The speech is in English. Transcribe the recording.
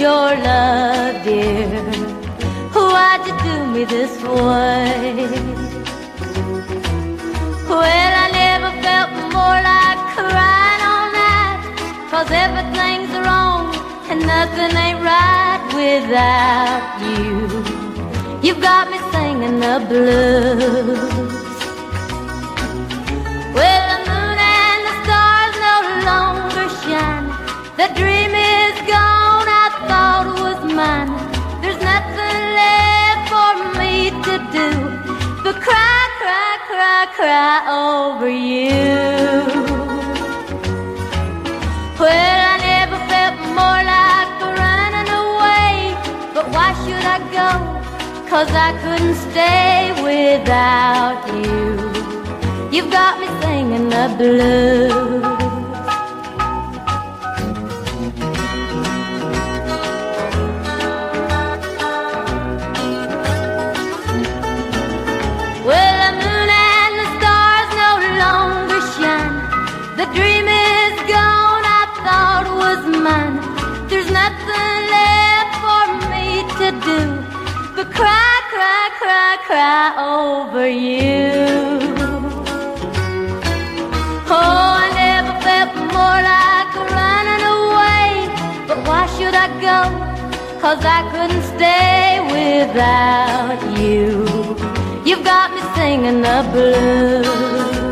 your love, dear. Why'd you do me this way? Well, I never felt more like crying all night, 'cause everything's wrong and nothing ain't right without you. You've got me singing the blues. Well, the moon and the stars no longer shine. The dream is gone I thought was mine. There's nothing left for me to do but cry, cry, cry, cry over you. Well, I never felt more like running away, but why should I go? 'Cause I couldn't stay without you. You've got me singing the blues. Well, the moon and the stars no longer shine. The dream is gone I thought was mine. There's nothing left for me to do but cry, cry, cry, cry over you. Oh, I never felt more like running away, but why should I go? 'Cause I couldn't stay without you. You've got me singing the blues.